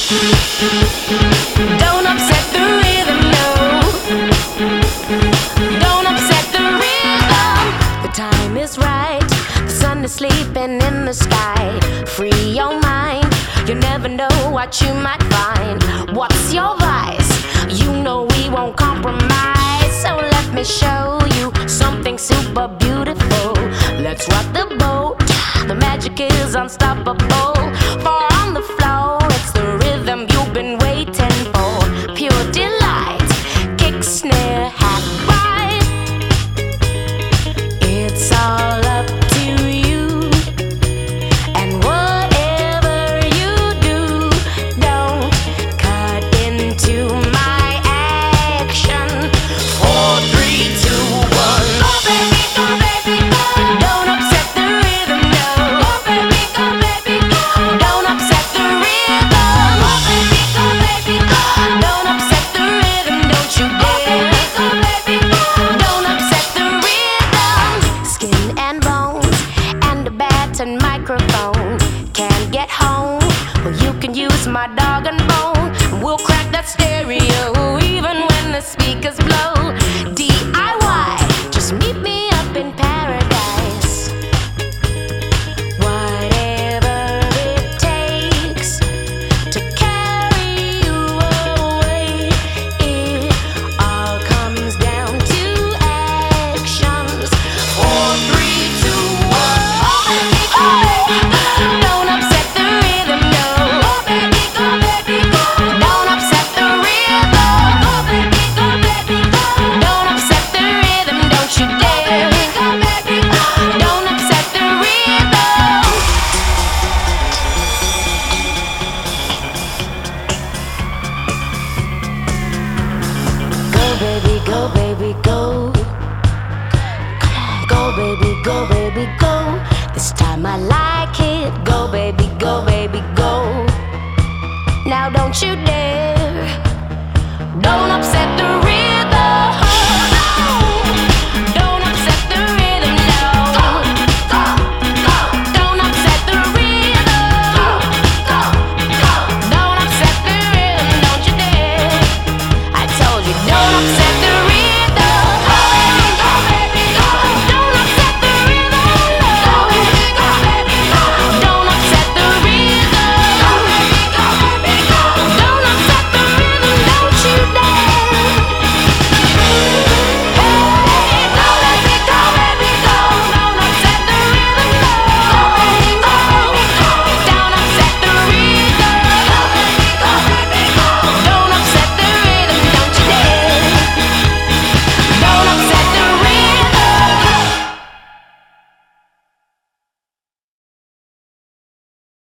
Don't upset the rhythm, no. Don't upset the rhythm. The time is right. The sun is sleeping in the sky. Free your mind. You never know what you might find. What's your vice? You know we won't compromise. So let me show you something super beautiful. Let's rock the boat. The magic is unstoppable. For on the floor, it's the rhythm you've been waiting for. Pure delight, kick, snare, hat, ride. It's all up to you. And whatever you do, don't cut into my action. 4, 3, 2, 1. Go baby, go baby, go. Don't upset the rhythm, no. Go baby, go baby, go. Don't upset the rhythm. Go baby, go baby, go. Don't upset the rhythm, don't you dare. Go baby, go. Don't upset the rhythm. Skin and bones and a bat and microphone. Can't get home, well you can use my dog and bone. We'll crack that stereo even when the speakers blow. DIY, just meet me up in paradise. Whatever it takes to carry you away. It all comes down to actions. 4, 3, 2, 1. Oh baby, go baby, go. Don't upset the rhythm, no. Go baby, go baby, go. Don't upset the rhythm. Go baby, go baby, go. Don't upset the rhythm, don't you dare. Go baby, go. Don't upset the rhythm. Go baby, go baby, go. Go baby, go baby, go. This time I like it. Go baby, go baby, go. Now don't you dare.